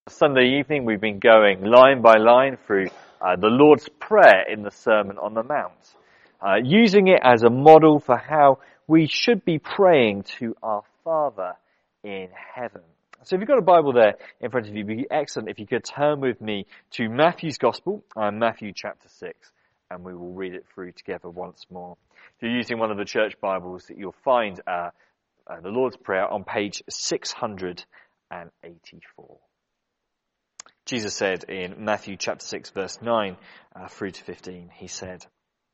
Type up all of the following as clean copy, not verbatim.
Sunday evening, we've been going line by line through the Lord's Prayer in the Sermon on the Mount, using it as a model for how we should be praying to our Father in heaven. So if you've got a Bible there in front of you, it would be excellent if you could turn with me to Matthew's Gospel, Matthew chapter 6, and we will read it through together once more. If you're using one of the church Bibles, you'll find the Lord's Prayer on page 684. Jesus said in Matthew chapter 6 verse 9 through to 15, he said,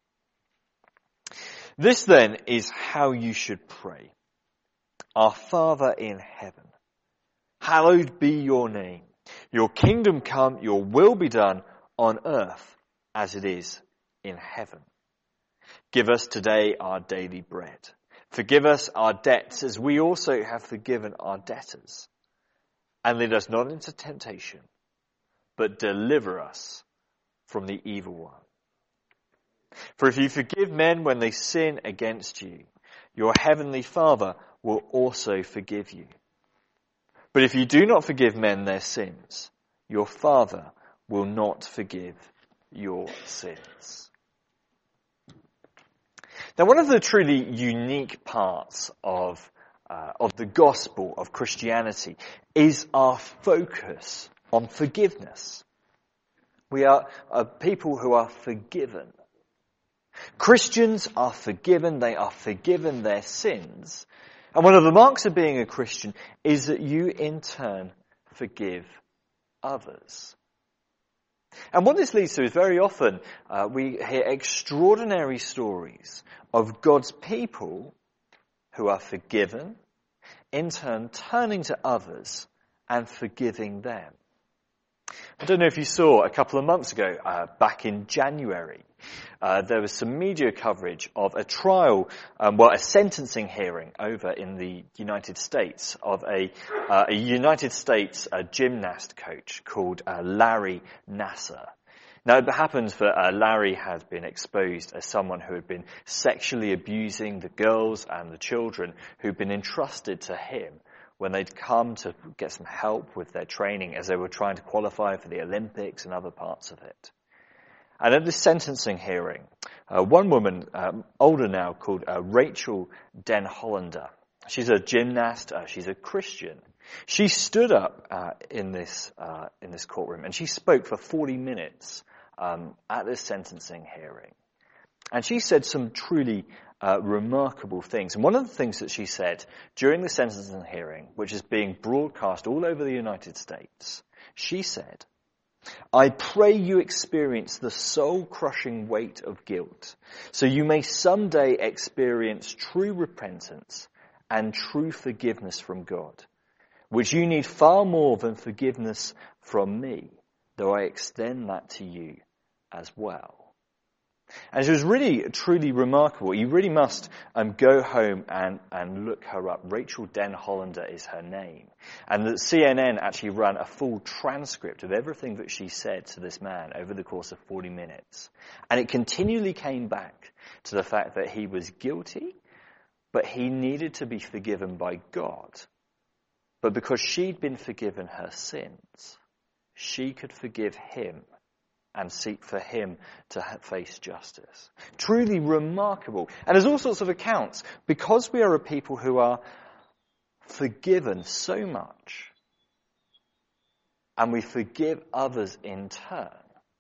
"This then is how you should pray. Our Father in heaven, hallowed be your name. Your kingdom come, your will be done on earth as it is in heaven. Give us today our daily bread. Forgive us our debts as we also have forgiven our debtors. And lead us not into temptation, but deliver us from the evil one. For if you forgive men when they sin against you, your heavenly Father will also forgive you. But if you do not forgive men their sins, your Father will not forgive your sins." Now, one of the truly unique parts of the gospel of Christianity is our focus on forgiveness. We are a people who are forgiven. Christians are forgiven. They are forgiven their sins. And one of the marks of being a Christian is that you in turn forgive others. And what this leads to is very often we hear extraordinary stories of God's people who are forgiven, in turn turning to others and forgiving them. I don't know if you saw a couple of months ago, back in January, there was some media coverage of a trial, a sentencing hearing over in the United States of a United States gymnast coach called Larry Nassar. Now, it happens that Larry has been exposed as someone who had been sexually abusing the girls and the children who'd been entrusted to him when they'd come to get some help with their training as they were trying to qualify for the Olympics and other parts of it. And at this sentencing hearing, one woman, older now, called Rachel Denhollander, she's a gymnast, she's a Christian. She stood up in this courtroom and she spoke for 40 minutes at this sentencing hearing. And she said some truly remarkable things. And one of the things that she said during the sentencing hearing, which is being broadcast all over the United States, she said, "I pray you experience the soul-crushing weight of guilt, so you may someday experience true repentance and true forgiveness from God, which you need far more than forgiveness from me, though I extend that to you as well." And she was really, truly remarkable. You really must go home and look her up. Rachel Denhollander is her name. And the CNN actually ran a full transcript of everything that she said to this man over the course of 40 minutes. And it continually came back to the fact that he was guilty, but he needed to be forgiven by God. But because she'd been forgiven her sins, she could forgive him and seek for him to face justice. Truly remarkable. And there's all sorts of accounts. Because we are a people who are forgiven so much, and we forgive others in turn,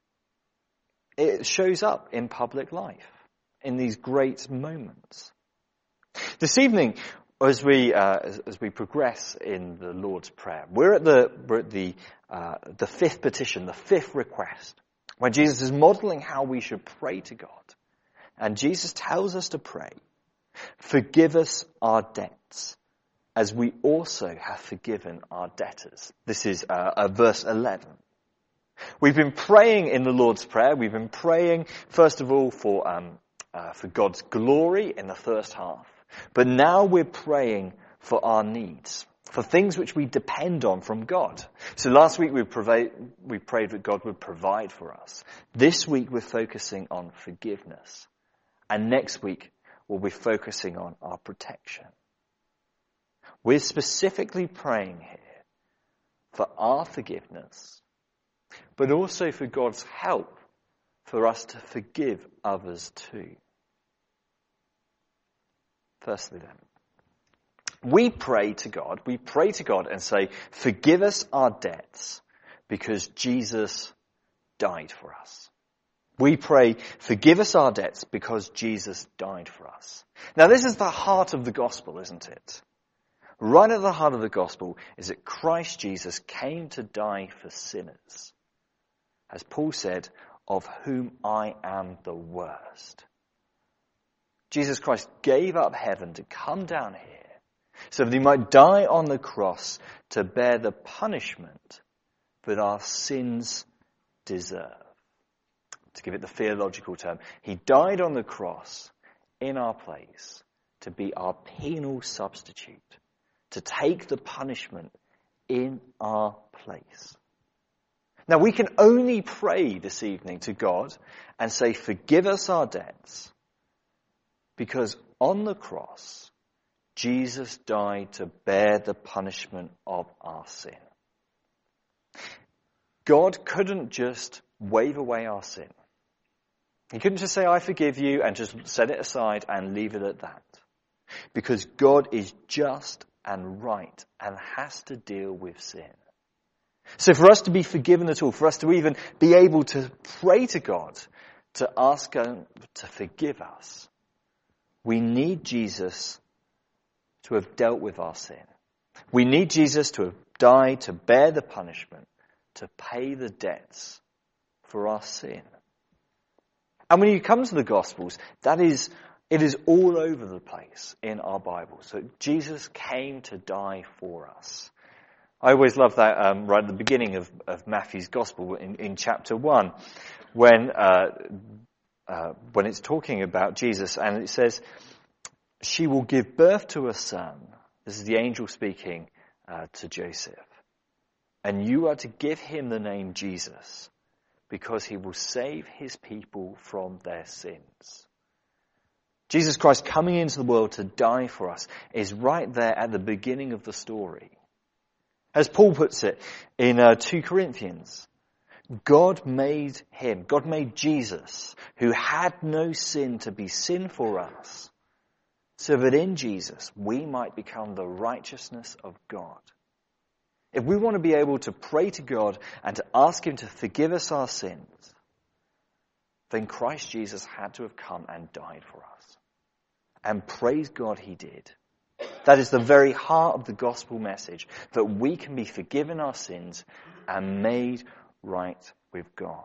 it shows up in public life, in these great moments. This evening, as we progress in the Lord's Prayer, we're at the fifth petition, the fifth request, when Jesus is modeling how we should pray to God. And Jesus tells us to pray, "Forgive us our debts, as we also have forgiven our debtors." This is verse 11. We've been praying in the Lord's Prayer. We've been praying, first of all, for God's glory in the first half. But now we're praying for our needs, for things which we depend on from God. So last week we prayed that God would provide for us. This week we're focusing on forgiveness. And next week we'll be focusing on our protection. We're specifically praying here for our forgiveness, but also for God's help for us to forgive others too. Firstly then, we pray to God and say, forgive us our debts because Jesus died for us. We pray, forgive us our debts because Jesus died for us. Now this is the heart of the gospel, isn't it? Right at the heart of the gospel is that Christ Jesus came to die for sinners. As Paul said, of whom I am the worst. Jesus Christ gave up heaven to come down here so that he might die on the cross to bear the punishment that our sins deserve. To give it the theological term, he died on the cross in our place to be our penal substitute, to take the punishment in our place. Now we can only pray this evening to God and say, forgive us our debts, because on the cross, Jesus died to bear the punishment of our sin. God couldn't just wave away our sin. He couldn't just say, I forgive you, and just set it aside and leave it at that. Because God is just and right and has to deal with sin. So for us to be forgiven at all, for us to even be able to pray to God, to ask him to forgive us, we need Jesus to have dealt with our sin. We need Jesus to have died to bear the punishment, to pay the debts for our sin. And when you come to the Gospels, it is all over the place in our Bibles. So Jesus came to die for us. I always love that right at the beginning of Matthew's Gospel in chapter 1, when it's talking about Jesus, and it says, she will give birth to a son. This is the angel speaking to Joseph. And you are to give him the name Jesus, because he will save his people from their sins. Jesus Christ coming into the world to die for us is right there at the beginning of the story. As Paul puts it in 2 Corinthians, God made Jesus, who had no sin, to be sin for us, so that in Jesus we might become the righteousness of God. If we want to be able to pray to God and to ask him to forgive us our sins, then Christ Jesus had to have come and died for us. And praise God he did. That is the very heart of the gospel message, that we can be forgiven our sins and made right with God.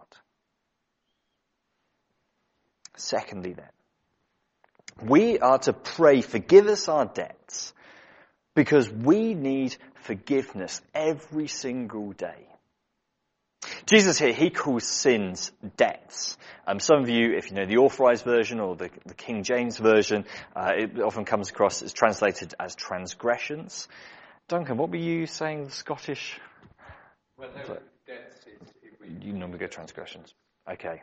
Secondly then, we are to pray, forgive us our debts, because we need forgiveness every single day. Jesus here, he calls sins debts. Some of you, if you know the Authorized Version or the King James Version, it often comes across as translated as transgressions. Duncan, what were you saying, the Scottish? Well, no, debts is... You normally go transgressions. Okay.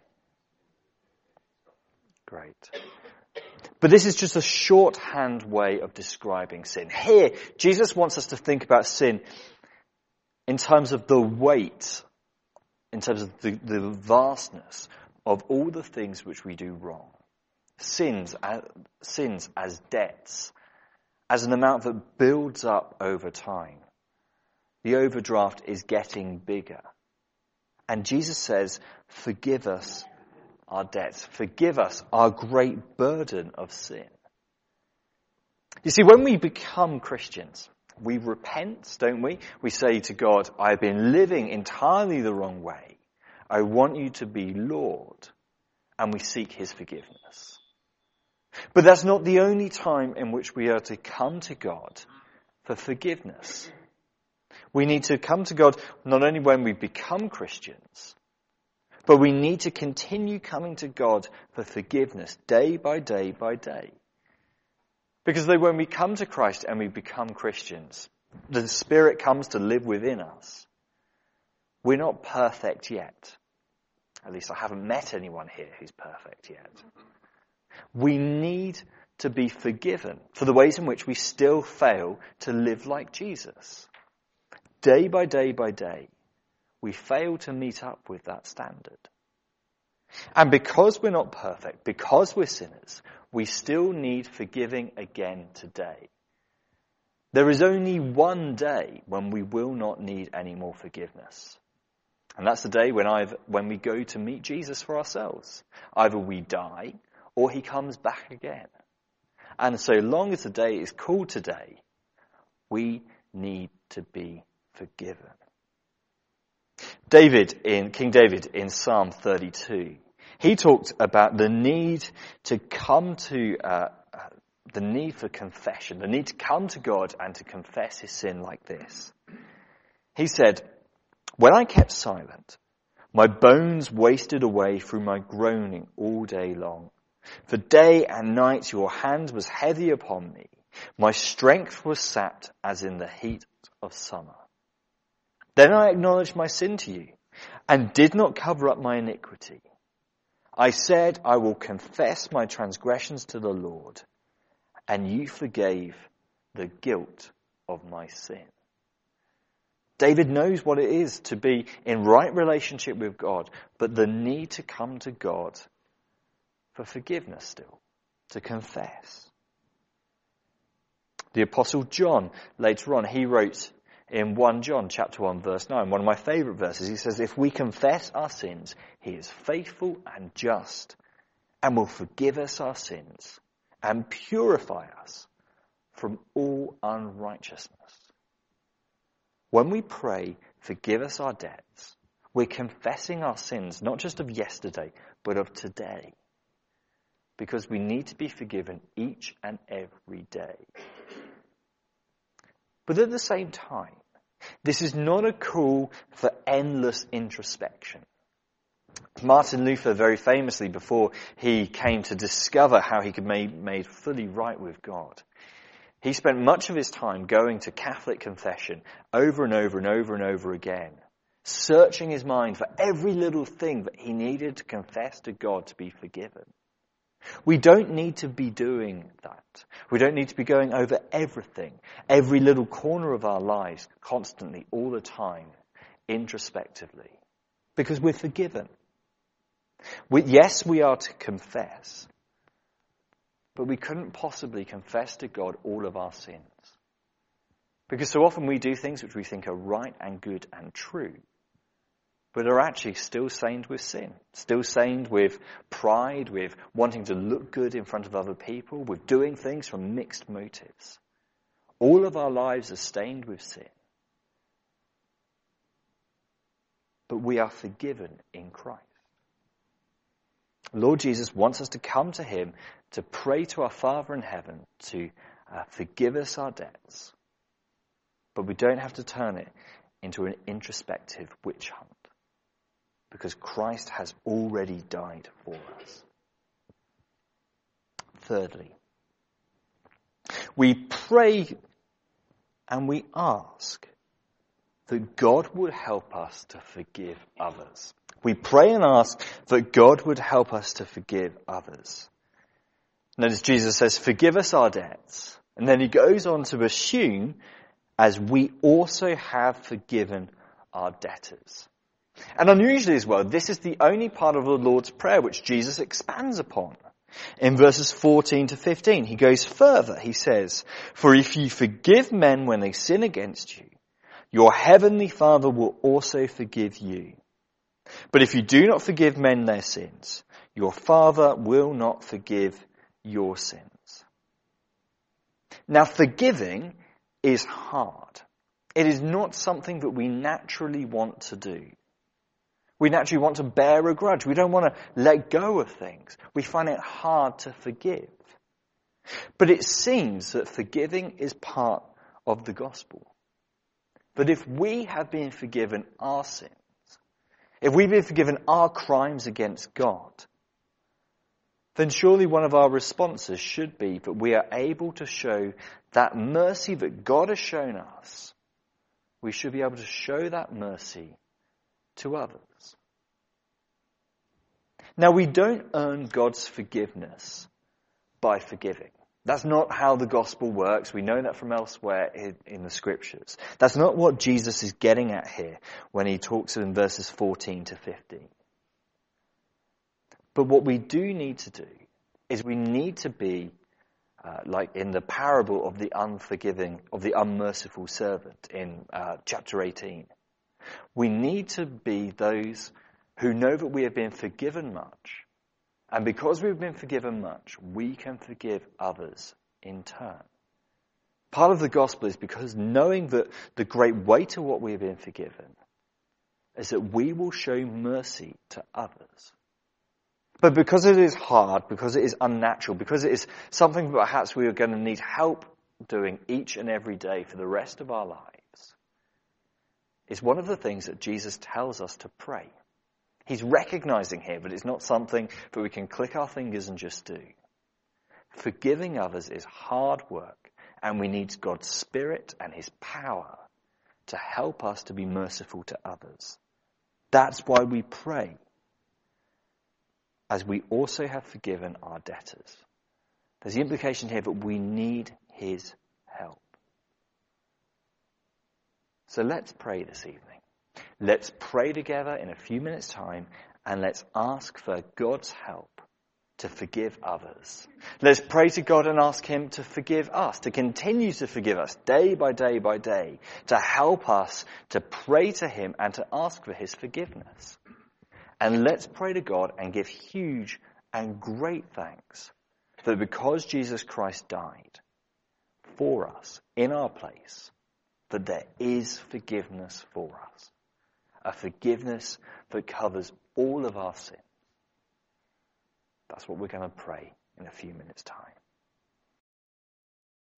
Great. But this is just a shorthand way of describing sin. Here, Jesus wants us to think about sin in terms of the weight, in terms of the vastness of all the things which we do wrong. Sins as debts, as an amount that builds up over time. The overdraft is getting bigger. And Jesus says, forgive us our debts. Forgive us our great burden of sin. You see, when we become Christians, we repent, don't we? We say to God, I've been living entirely the wrong way. I want you to be Lord. And we seek his forgiveness. But that's not the only time in which we are to come to God for forgiveness. We need to come to God not only when we become Christians, but we need to continue coming to God for forgiveness day by day by day. Because when we come to Christ and we become Christians, the Spirit comes to live within us. We're not perfect yet. At least I haven't met anyone here who's perfect yet. We need to be forgiven for the ways in which we still fail to live like Jesus. day by day by day, we fail to meet up with that standard. And because we're not perfect, because we're sinners, we still need forgiving again today. There is only one day when we will not need any more forgiveness. And that's the day when we go to meet Jesus for ourselves. Either we die or he comes back again. And so long as the day is called today, we need to be forgiven. King David in Psalm 32, he talked about the need to come to the need for confession, the need to come to God and to confess his sin like this. He said, "When I kept silent, my bones wasted away through my groaning all day long. For day and night your hand was heavy upon me. My strength was sapped as in the heat of summer. Then I acknowledged my sin to you and did not cover up my iniquity. I said, I will confess my transgressions to the Lord, and you forgave the guilt of my sin." David knows what it is to be in right relationship with God, but the need to come to God for forgiveness still, to confess. The Apostle John, later on, he wrote in 1 John chapter 1 verse 9, one of my favourite verses, he says, "If we confess our sins, he is faithful and just and will forgive us our sins and purify us from all unrighteousness." When we pray, "Forgive us our debts," we're confessing our sins, not just of yesterday, but of today. Because we need to be forgiven each and every day. But at the same time, this is not a call for endless introspection. Martin Luther, very famously, before he came to discover how he could be made fully right with God, he spent much of his time going to Catholic confession over and over and over and over again, searching his mind for every little thing that he needed to confess to God to be forgiven. We don't need to be doing that. We don't need to be going over everything, every little corner of our lives, constantly, all the time, introspectively, because we're forgiven. Yes, we are to confess, but we couldn't possibly confess to God all of our sins. Because so often we do things which we think are right and good and true, but are actually still stained with sin, still stained with pride, with wanting to look good in front of other people, with doing things from mixed motives. All of our lives are stained with sin. But we are forgiven in Christ. Lord Jesus wants us to come to him, to pray to our Father in heaven, to forgive us our debts. But we don't have to turn it into an introspective witch hunt, because Christ has already died for us. Thirdly, we pray and we ask that God would help us to forgive others. We pray and ask that God would help us to forgive others. Notice Jesus says, "Forgive us our debts." And then he goes on to assume, "as we also have forgiven our debtors." And unusually as well, this is the only part of the Lord's Prayer which Jesus expands upon. In verses 14 to 15, he goes further. He says, "For if you forgive men when they sin against you, your heavenly Father will also forgive you. But if you do not forgive men their sins, your Father will not forgive your sins." Now, forgiving is hard. It is not something that we naturally want to do. We naturally want to bear a grudge. We don't want to let go of things. We find it hard to forgive. But it seems that forgiving is part of the gospel. That if we have been forgiven our sins, if we've been forgiven our crimes against God, then surely one of our responses should be that we are able to show that mercy that God has shown us. We should be able to show that mercy to others. Now, we don't earn God's forgiveness by forgiving. That's not how the gospel works. We know that from elsewhere in the scriptures. That's not what Jesus is getting at here when he talks in verses 14 to 15. But what we do need to do is we need to be like in the parable of the unmerciful servant in chapter 18. We need to be those who know that we have been forgiven much. And because we've been forgiven much, we can forgive others in turn. Part of the gospel is because knowing that the great weight of what we have been forgiven is that we will show mercy to others. But because it is hard, because it is unnatural, because it is something that perhaps we are going to need help doing each and every day for the rest of our lives, is one of the things that Jesus tells us to pray. He's recognizing here that it's not something that we can click our fingers and just do. Forgiving others is hard work, and we need God's Spirit and His power to help us to be merciful to others. That's why we pray, as we also have forgiven our debtors. There's the implication here that we need His help. So let's pray this evening. Let's pray together in a few minutes' time, and let's ask for God's help to forgive others. Let's pray to God and ask Him to forgive us, to continue to forgive us day by day by day, to help us to pray to Him and to ask for His forgiveness. And let's pray to God and give huge and great thanks that because Jesus Christ died for us in our place, that there is forgiveness for us. A forgiveness that covers all of our sins. That's what we're going to pray in a few minutes' time.